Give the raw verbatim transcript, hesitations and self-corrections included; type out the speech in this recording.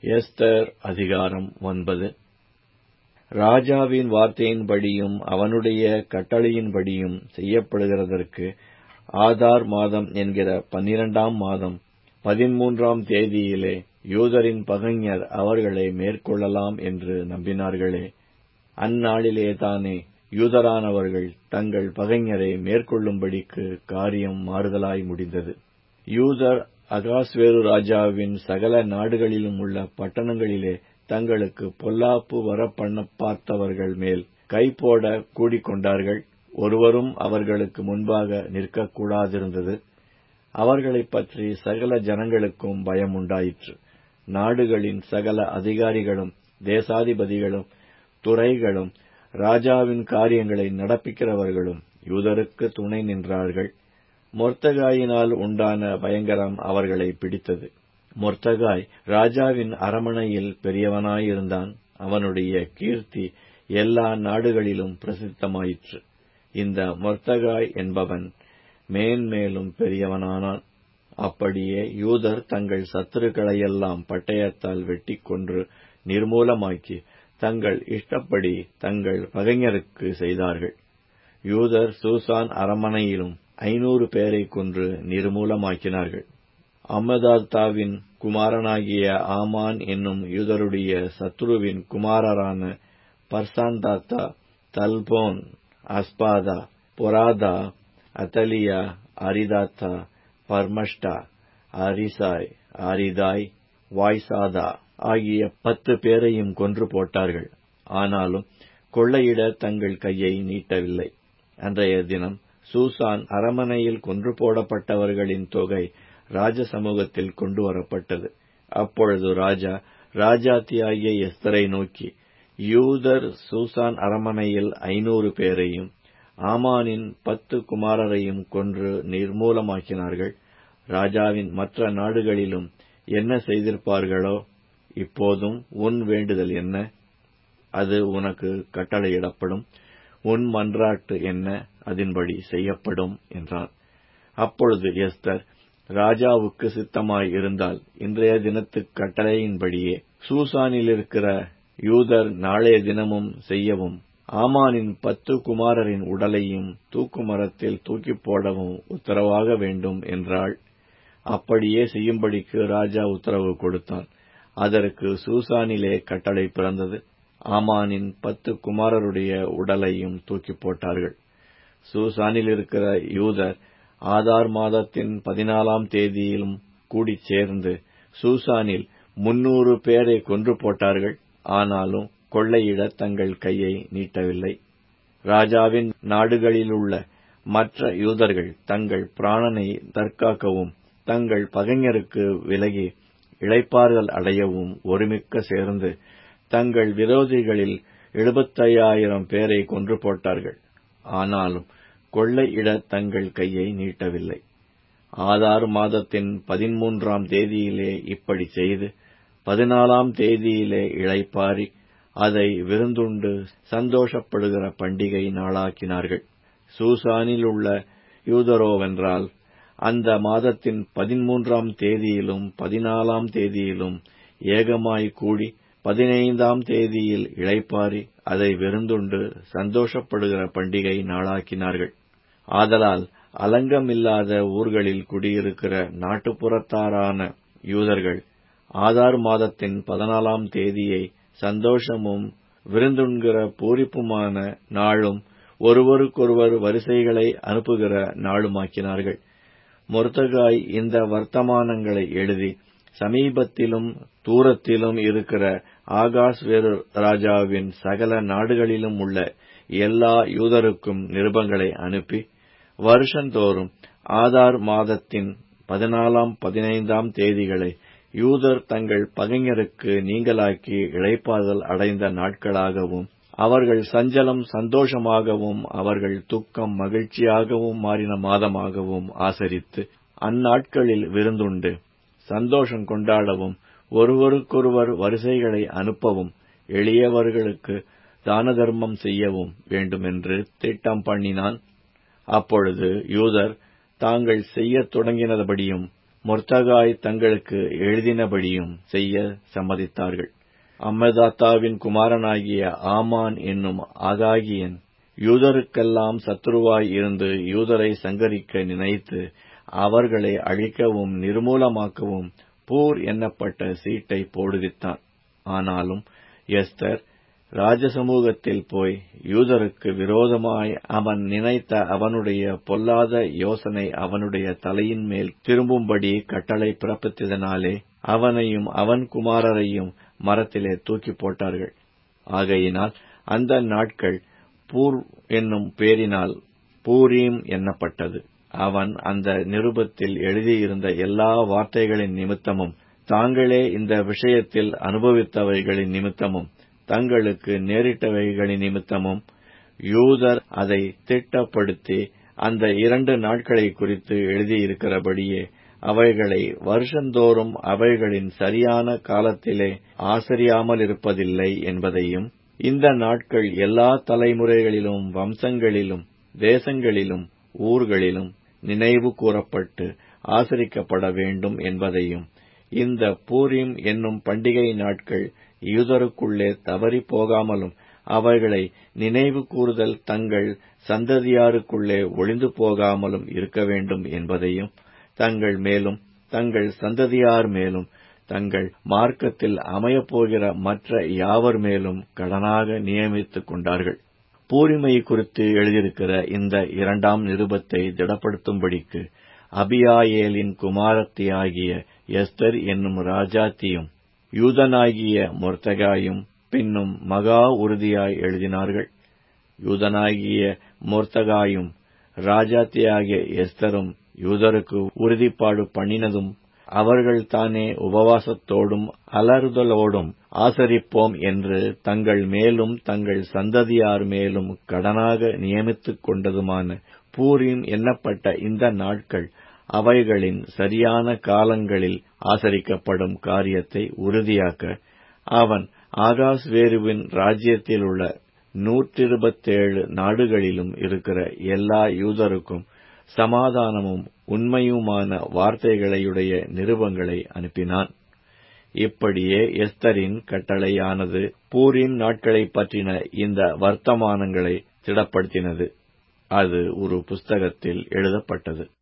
Esther அதிகாரம் ஒன்பது. ராஜாவின் வார்த்தையின்படியும் அவனுடைய கட்டளையின்படியும் செய்யப்படுகிறதற்கு ஆதார் மாதம் என்கிற பன்னிரண்டாம் மாதம் பதிமூன்றாம் தேதியிலே யூதரின் பகைஞர் அவர்களை மேற்கொள்ளலாம் என்று நம்பினார்களே. அந்நாளிலே தானே யூதரானவர்கள் தங்கள் பகைஞரை மேற்கொள்ளும்படிக்கு காரியம் மாறுதலாய் முடிந்தது. யூதர் அகாஸ்வேரு ராஜாவின் சகல நாடுகளிலும் உள்ள பட்டணங்களிலே தங்களுக்கு பொல்லாப்பு வரப்பண்ண பார்த்தவர்கள் மேல் கைபோட கூடிக்கொண்டார்கள். ஒருவரும் அவர்களுக்கு முன்பாக நிற்கக்கூடாதிருந்தது. அவர்களைப் பற்றி சகல ஜனங்களுக்கும் பயம் உண்டாயிற்று. நாடுகளின் சகல அதிகாரிகளும் தேசாதிபதிகளும் துரைகளும் ராஜாவின் காரியங்களை நடப்பிக்கிறவர்களும் யூதருக்கு துணை நின்றார்கள். மொர்தெகாயினால் உண்டான பயங்கரம் அவர்களை பிடித்தது. மொர்தெகாய் ராஜாவின் அரமனையில் பெரியவனாயிருந்தான். அவனுடைய கீர்த்தி எல்லா நாடுகளிலும் பிரசித்தமாயிற்று. இந்த மொர்தெகாய் என்பவன் மேன்மேலும் பெரியவனானான். அப்படியே யூதர் தங்கள் சத்துருக்களையெல்லாம் பட்டயத்தால் வெட்டி கொன்று நிர்மூலமாக்கி தங்கள் இஷ்டப்படி தங்கள் பகைஞருக்கு செய்தார்கள். யூதர் சூசான் அரமனையிலும் ஐநூறு பேரை கொன்று நிர்மூலமாக்கினார்கள். அம்மதாத்தாவின் குமாரனாகிய ஆமான் என்னும் யூதருடைய சத்ருவின் குமாரரான பர்சாந்தாத்தா, தல்போன், அஸ்பாதா, பொராதா, அத்தலியா, அரிதாத்தா, பர்மஷ்டா, அரிசாய், அரிதாய், வாய்சாதா ஆகிய பத்து பேரையும் கொன்று போட்டார்கள். ஆனாலும் கொள்ளையிட தங்கள் கையை நீட்டவில்லை. அன்றைய தினம் சூசான் அரமனையில் கொன்று போடப்பட்டவர்களின் தொகை ராஜ சமூகத்தில் கொண்டு வரப்பட்டது. அப்பொழுது ராஜா ராஜாத்தியாகிய எஸ்தரை நோக்கி, யூதர் சூசான் அரமனையில் ஐநூறு பேரையும் ஆமானின் பத்து குமாரரையும் கொன்று நிர்மூலமாக்கினார்கள். ராஜாவின் மற்ற நாடுகளிலும் என்ன செய்திருப்பார்களோ? இப்போதும் உன் வேண்டுதல் என்ன? அது உனக்கு கட்டளையிடப்படும். உன் மன்றாட்டு என்ன? அதன்படி செய்யப்படும் என்றான். அப்பொழுது எஸ்தர், ராஜாவுக்கு சித்தமாய் இருந்தால் இன்றைய தினத்துக் கட்டளையின்படியே சூசானிலிருக்கிற யூதர் நாளைய தினமும் செய்யவும், ஆமானின் பத்து குமாரரின் உடலையும் தூக்கு மரத்தில் தூக்கிப் போடவும் உத்தரவாக வேண்டும் என்றாள். அப்படியே செய்யும்படிக்கு ராஜா உத்தரவு கொடுத்தான். அதற்கு சூசானிலே கட்டளை பிறந்தது. ஆமானின் பத்து குமாரருடைய உடலையும் தூக்கி போட்டார்கள். சூசானில் இருக்கிற யூதர் ஆதார் மாதத்தின் பதினாலாம் தேதியிலும் கூடிச் சேர்ந்து சூசானில் முன்னூறு பேரை கொன்று போட்டார்கள். ஆனாலும் கொள்ளையிட தங்கள் கையை நீட்டவில்லை. ராஜாவின் நாடுகளிலுள்ள மற்ற யூதர்கள் தங்கள் பிராணனை தற்காக்கவும் தங்கள் பகைஞருக்கு விலகி இளைப்பாறுதல் அடையவும் ஒருமிக்க சேர்ந்து தங்கள் விரோதிகளில் எழுபத்தையாயிரம் பேரை கொன்று போட்டார்கள். ஆனாலும் கொள்ளையிட தங்கள் கையை நீட்டவில்லை. ஆதார் மாதத்தின் பதிமூன்றாம் தேதியிலே இப்படி செய்து பதினாலாம் தேதியிலே இளைப்பாரி அதை விருந்துண்டு சந்தோஷப்படுகிற பண்டிகை நாளாக்கினார்கள். சூசானில் உள்ள யூதரோவென்றால் அந்த மாதத்தின் பதிமூன்றாம் தேதியிலும் பதினாலாம் தேதியிலும் ஏகமாய் கூடி பதினைந்தாம் தேதியில் இளைப்பாரி அதை விருந்துண்டு சந்தோஷப்படுகிற பண்டிகை நாளாக்கினார்கள். ஆதலால் அலங்கமில்லாத ஊர்களில் குடியிருக்கிற நாட்டுப்புறத்தாரான யூதர்கள் ஆதார் மாதத்தின் பதினாலாம் தேதியை சந்தோஷமும் விருந்துண்கிற பூரிப்புமான நாளும் ஒருவருக்கொருவர் வரிசைகளை அனுப்புகிற நாளுமாக்கினார்கள். மொர்தெகாய் இந்த வர்த்தமானங்களை எழுதி சமீபத்திலும் தூரத்திலும் இருக்கிற ஆகாஸ்வேரு ராஜாவின் சகல நாடுகளிலும் உள்ள எல்லா யூதருக்கும் நிருபங்களை அனுப்பி, வருஷந்தோறும் ஆதார் மாதத்தின் பதினாலாம் பதினைந்தாம் தேதிகளை யூதர் தங்கள் பகைஞருக்கு நீங்கலாக்கி இளைப்பாறுதல் அடைந்த நாட்களாகவும் அவர்கள் சஞ்சலம் சந்தோஷமாகவும் அவர்கள் துக்கம் மகிழ்ச்சியாகவும் மாறின மாதமாகவும் ஆசரித்து அந்நாட்களில் விருந்துண்டு சந்தோஷம் கொண்டாடவும் ஒருவருக்கொருவர் வரிசைகளை அனுப்பவும் எளியவர்களுக்கு தான தர்மம் செய்யவும் வேண்டுமென்று திட்டம் பண்ணினான். அப்பொழுது யூதர் தாங்கள் செய்யத் தொடங்கினபடியும் மொர்தகாய் தங்களுக்கு எழுதினபடியும் செய்ய சம்மதித்தார்கள். அம்மதாத்தாவின் குமாரனாகிய ஆமான் என்னும் ஆகாகியன் யூதருக்கெல்லாம் சத்துருவாய் இருந்து யூதரை சங்கரிக்க நினைத்து அவர்களை அழிக்கவும் நிர்மூலமாக்கவும் பூர் என்னப்பட்ட சீட்டை போடுவித்தான். ஆனாலும் எஸ்தர் ராஜசமூகத்தில் போய் யூதருக்கு விரோதமாய் அவன் நினைத்த அவனுடைய பொல்லாத யோசனை அவனுடைய தலையின் மேல் திரும்பும்படி கட்டளை பிறப்பித்ததினாலே அவனையும் அவன் குமாரரையும் மரத்திலே தூக்கி போட்டார்கள். ஆகையினால் அந்த நாட்கள் பூர் என்னும் பேரினால் பூரீம் என்னப்பட்டது. அவன் அந்த நிருபத்தில் எழுதியிருந்த எல்லா வார்த்தைகளின் நிமித்தமும் தாங்களே இந்த விஷயத்தில் அனுபவித்தவைகளின் நிமித்தமும் தங்களுக்கு நேரிட்டவைகளின் நிமித்தமும் யூதர் அதை திட்டப்படுத்தி அந்த இரண்டு நாட்களை குறித்து எழுதியிருக்கிறபடியே அவைகளை வருஷந்தோறும் அவைகளின் சரியான காலத்திலே ஆசரியாமலிருப்பதில்லை என்பதையும், இந்த நாட்கள் எல்லா தலைமுறைகளிலும் வம்சங்களிலும் தேசங்களிலும் ஊர்களிலும் நினைவு கூறப்பட்டு ஆசரிக்கப்பட வேண்டும் என்பதையும், இந்த பூரீம் என்னும் பண்டிகை நாட்கள் யூதருக்குள்ளே தவறி போகாமலும் அவைகளை நினைவு கூறுதல் தங்கள் சந்ததியாருக்குள்ளே ஒளிந்து போகாமலும் இருக்க வேண்டும் என்பதையும் தங்கள் மேலும் தங்கள் சந்ததியார் மேலும் தங்கள் மார்க்கத்தில் அமையப்போகிற மற்ற யாவர் மேலும் கடனாக நியமித்துக் கொண்டார்கள். பூரிமை குறித்து எழுதியிருக்கிற இந்த இரண்டாம் நிருபத்தை திடப்படுத்தும்படிக்கு அபியாயேலின் குமாரத்தியாகிய எஸ்தர் என்னும் ராஜாத்தியும் யூதனாகிய மொர்தகாயும் பின்னும் மகா உறுதியாய் எழுதினார்கள். யூதனாகிய மொர்தகாயும் ராஜாத்தியாகிய எஸ்தரும் யூதருக்கு உறுதிப்பாடு பண்ணினதும் அவர்கள் தானே உபவாசத்தோடும் அலறுதலோடும் ஆசரிப்போம் என்று தங்கள் மேலும் தங்கள் சந்ததியார் மேலும் கடனாக நியமித்துக் கொண்டதுமான பூரீம் என்னப்பட்ட இந்த நாட்கள் அவைகளின் சரியான காலங்களில் ஆசரிக்கப்படும் காரியத்தை உறுதியாக்க அவன் ஆகாஸ்வேருவின் ராஜ்யத்தில் உள்ள நூற்றிருபத்தேழு நாடுகளிலும் இருக்கிற எல்லா யூதருக்கும் சமாதானமும் உண்மையுமான வார்த்தைகளையுடைய நிருபங்களை அனுப்பினான். இப்படியே எஸ்தரின் கட்டளையானது பூரீம் நாட்களை பற்றின இந்த வர்த்தமானங்களை திடப்படுத்தினது. அது ஒரு புஸ்தகத்தில் எழுதப்பட்டது.